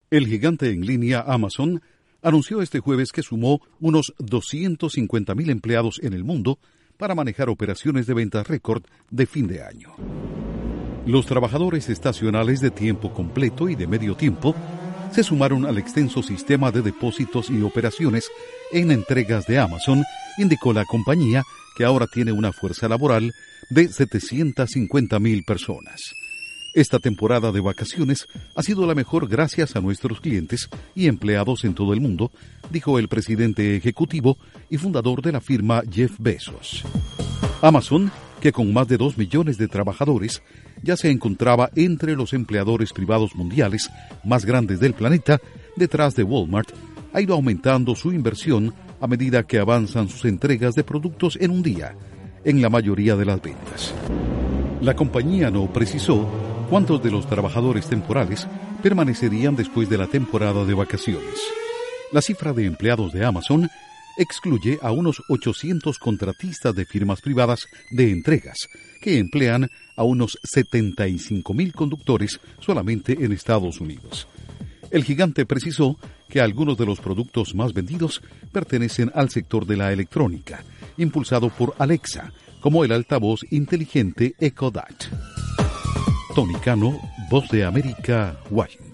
El gigante en línea Amazon anunció este jueves que sumó unos 250.000 empleados en el mundo para manejar operaciones de ventas récord de fin de año. Los trabajadores estacionales de tiempo completo y de medio tiempo se sumaron al extenso sistema de depósitos y operaciones en entregas de Amazon, indicó la compañía, que ahora tiene una fuerza laboral de 750.000 personas. Esta temporada de vacaciones ha sido la mejor gracias a nuestros clientes y empleados en todo el mundo, dijo el presidente ejecutivo y fundador de la firma Jeff Bezos. Amazon, que con más de 2 millones de trabajadores, ya se encontraba entre los empleadores privados mundiales más grandes del planeta, detrás de Walmart, ha ido aumentando su inversión a medida que avanzan sus entregas de productos en un día, en la mayoría de las ventas. La compañía no precisó cuántos de los trabajadores temporales permanecerían después de la temporada de vacaciones. La cifra de empleados de Amazon excluye a unos 800 contratistas de firmas privadas de entregas, que emplean a unos 75.000 conductores solamente en Estados Unidos. El gigante precisó que algunos de los productos más vendidos pertenecen al sector de la electrónica, impulsado por Alexa, como el altavoz inteligente Echo Dot. Tony Cano, Voz de América, Washington.